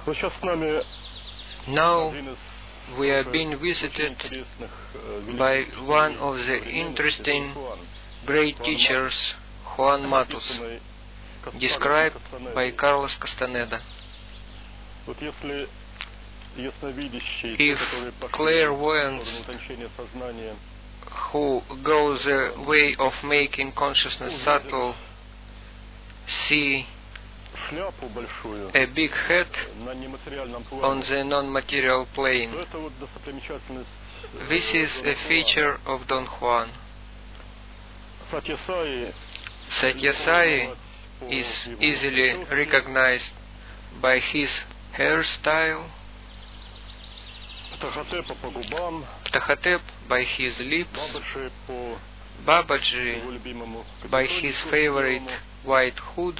Now we are being visited by one of the interesting great teachers, Juan Matus, described by Carlos Castaneda. If clairvoyants who go the way of making consciousness subtle see a big head on the non-material plane, this is a feature of Don Juan. Satyasai is easily recognized by his hairstyle, Птахотеп by his lips, Babaji by his favorite white hood,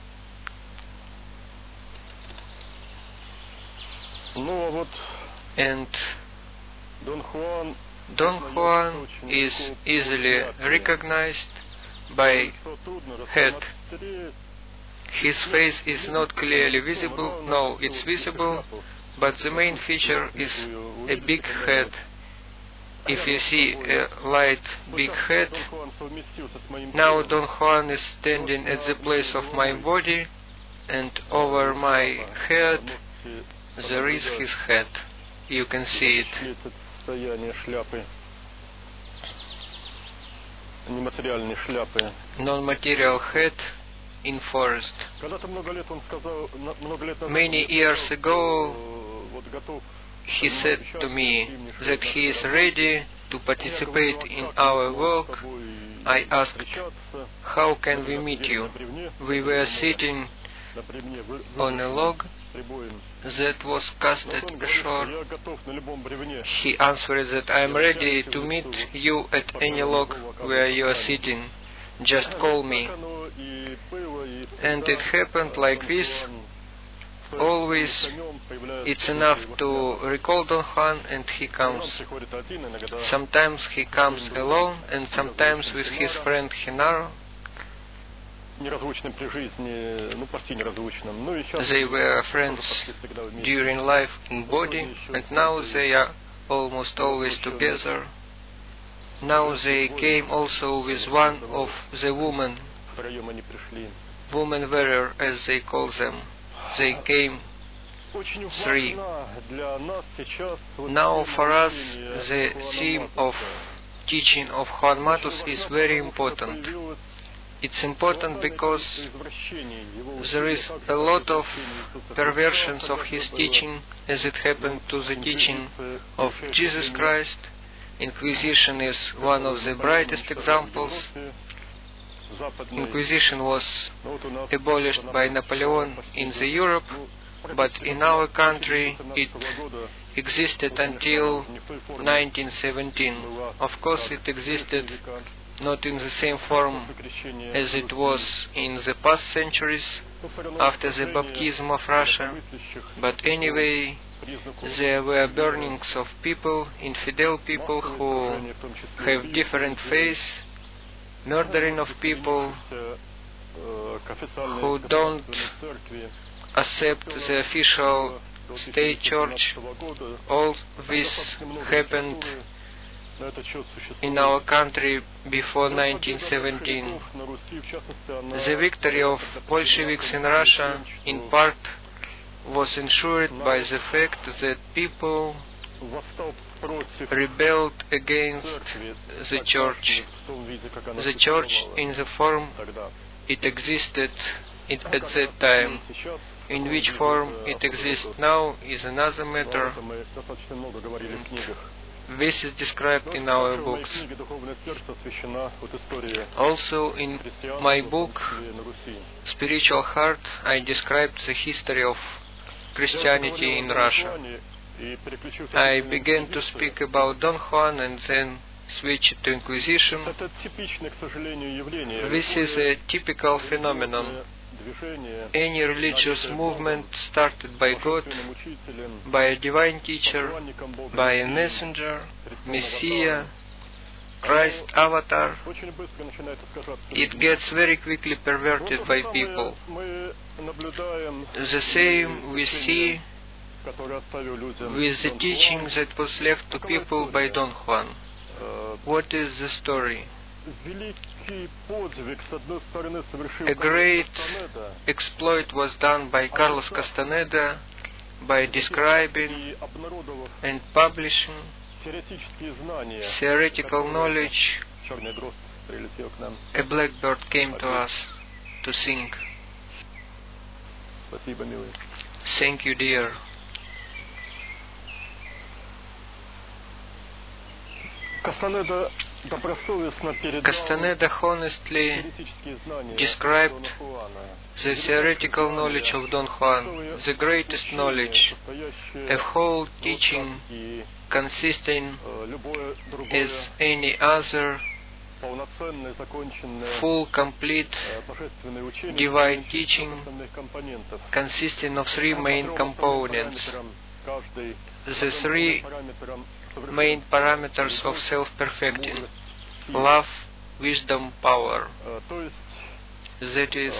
and Don Juan is easily recognized by head. His face is not clearly visible. No, it's visible, but the main feature is a big head. If you see a light big head, now Don Juan is standing at the place of my body, and over my head there is his head. You can see it. Non-material head in forest. Many years ago he said to me that he is ready to participate in our work. I asked, how can we meet you? We were sitting on a log that was casted ashore. He answered that I am ready to meet you at any log where you are sitting. Just call me. And it happened like this. Always it's enough to recall Don Juan and he comes. Sometimes he comes alone and sometimes with his friend Hinaro. They were friends during life in body, and now they are almost always together. Now they came also with one of the women warrior as they call them. They came 3. Now for us the theme of teaching of Juan Matus is very important. It's important because there is a lot of perversions of his teaching, as it happened to the teaching of Jesus Christ. Inquisition is one of the brightest examples. Inquisition was abolished by Napoleon in the Europe, but in our country it existed until 1917. Of course it existed not in the same form as it was in the past centuries after the baptism of Russia, but anyway there were burnings of people, infidel people who have different faith, murdering of people who don't accept the official state church. All this happened in our country before 1917. The victory of Bolsheviks in Russia, in part, was ensured by the fact that people rebelled against the church. The church in the form it existed at that time. In which form it exists now is another matter. This is described in our books. Also in my book, Spiritual Heart, I described the history of Christianity in Russia. I began to speak about Don Juan and then switched to Inquisition. This is a typical phenomenon. Any religious movement started by God, by a divine teacher, by a messenger, Messiah, Christ, avatar, it gets very quickly perverted by people. The same we see with the teaching that was left to people by Don Juan. What is the story? A great exploit was done by Carlos Castaneda by describing and publishing theoretical knowledge. A blackbird came to us to sing. Thank you, dear. Castaneda honestly described the theoretical knowledge of Don Juan, the greatest knowledge, a whole teaching consisting as any other, full, complete, divine teaching consisting of three main components, the three main parameters of self-perfecting: love, wisdom, power. That is,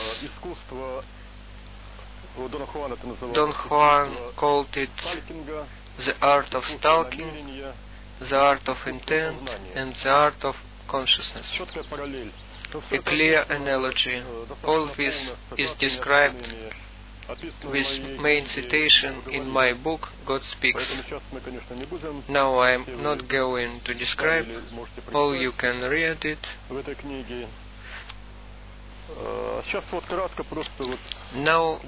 Don Juan called it the art of stalking, the art of intent, and the art of consciousness. A clear analogy. All this is described with main citation in my book, God Speaks. Now I am not going to describe, all you can read it. Now,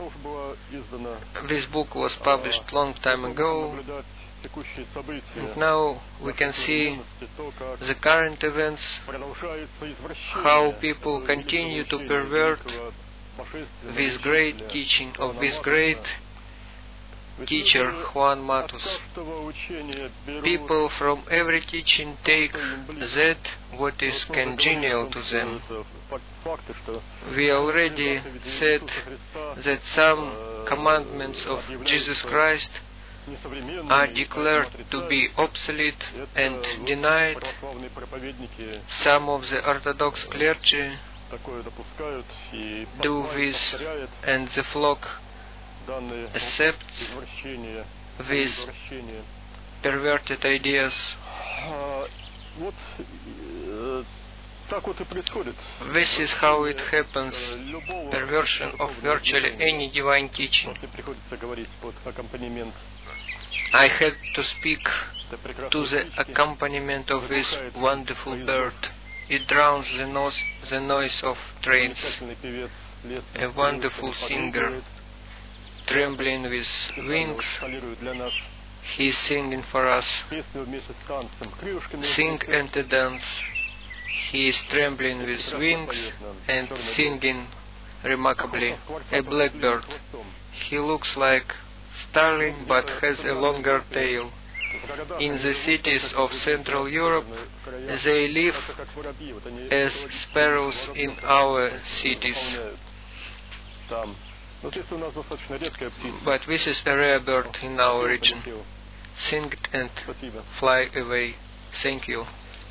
this book was published long time ago, and now we can see the current events, how people continue to pervert this great teaching of this great teacher Juan Matus. People from every teaching take that what is congenial to them. We already said that some commandments of Jesus Christ are declared to be obsolete and denied. Some of the Orthodox clergy do this, and the flock accepts these perverted ideas. This is how it happens, perversion of virtually any divine teaching. I had to speak to the accompaniment of this wonderful bird. It drowns the noise of trains. A wonderful singer, trembling with wings, he is singing for us. Sing and dance. He is trembling with wings and singing remarkably. A blackbird. He looks like starling but has a longer tail. In the cities of Central Europe, they live as sparrows in our cities. But this is a rare bird in our region. Sing it and fly away. Thank you.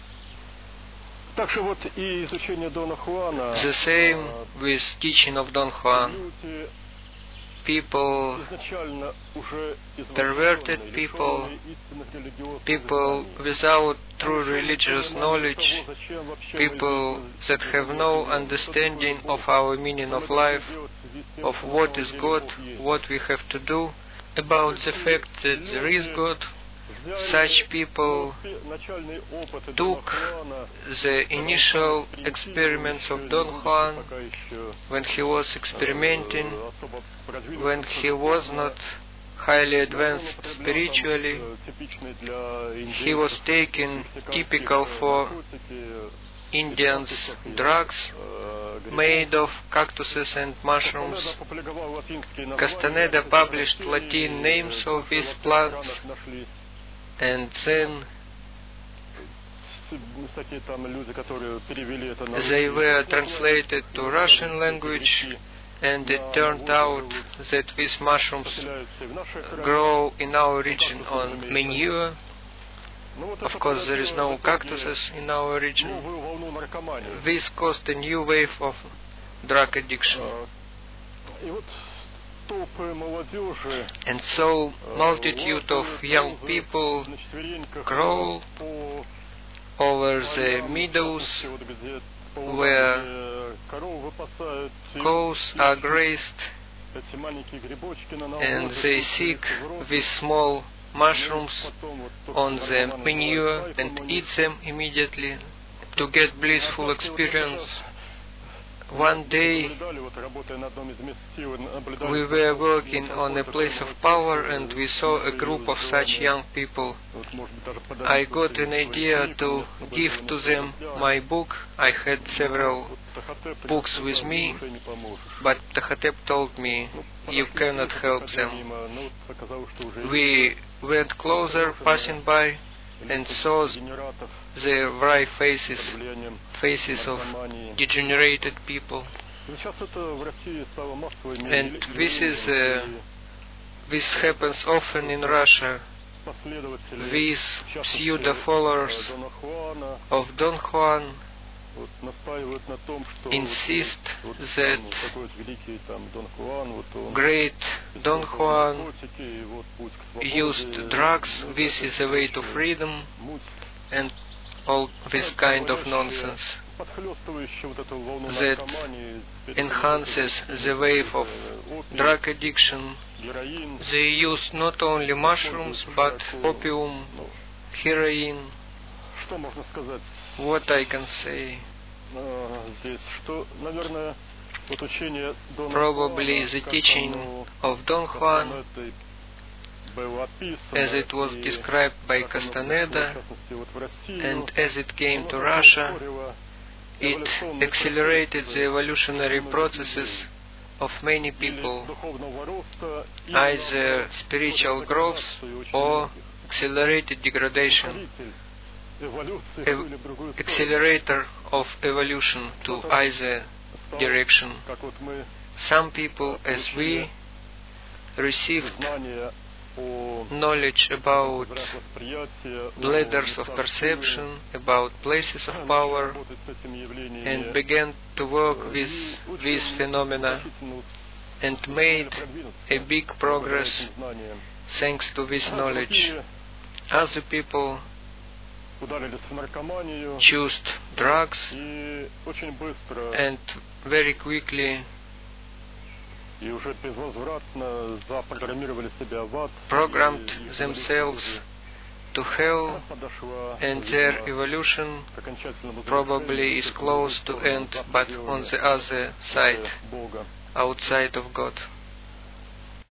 The same with teaching of Don Juan. People, perverted people, people without true religious knowledge, people that have no understanding of our meaning of life, of what is God, what we have to do, about the fact that there is God. Such people took the initial experiments of Don Juan when he was experimenting, when he was not highly advanced spiritually. He was taking typical for Indians drugs made of cactuses and mushrooms. Castaneda published Latin names of these plants, and then they were translated to Russian language, and it turned out that these mushrooms grow in our region on manure. Of course, there is no cactuses in our region. This caused a new wave of drug addiction. And so multitude of young people crawl over the meadows where cows are grazed, and they seek these small mushrooms on the manure and eat them immediately to get blissful experience. One day we were working on a place of power and we saw a group of such young people. I got an idea to give to them my book. I had several books with me, but Tahatep told me, you cannot help them. We went closer, passing by, and saw their wry faces of degenerated people. And this happens often in Russia. These pseudo-followers of Don Juan insist that great Don Juan used drugs, this is a way to freedom, and all this kind of nonsense that enhances the wave of drug addiction. They use not only mushrooms, but opium, heroin. What I can say? Probably the teaching of Don Juan, as it was described by Castaneda, and as it came to Russia, it accelerated the evolutionary processes of many people, either spiritual growth or accelerated degradation, accelerator of evolution to either direction. Some people, as we, received knowledge about ladders of perception, about places of power, and began to work with these phenomena, and made a big progress thanks to this knowledge. Other people chose drugs and very quickly programmed themselves to hell, and their evolution probably is close to end, but on the other side, outside of God.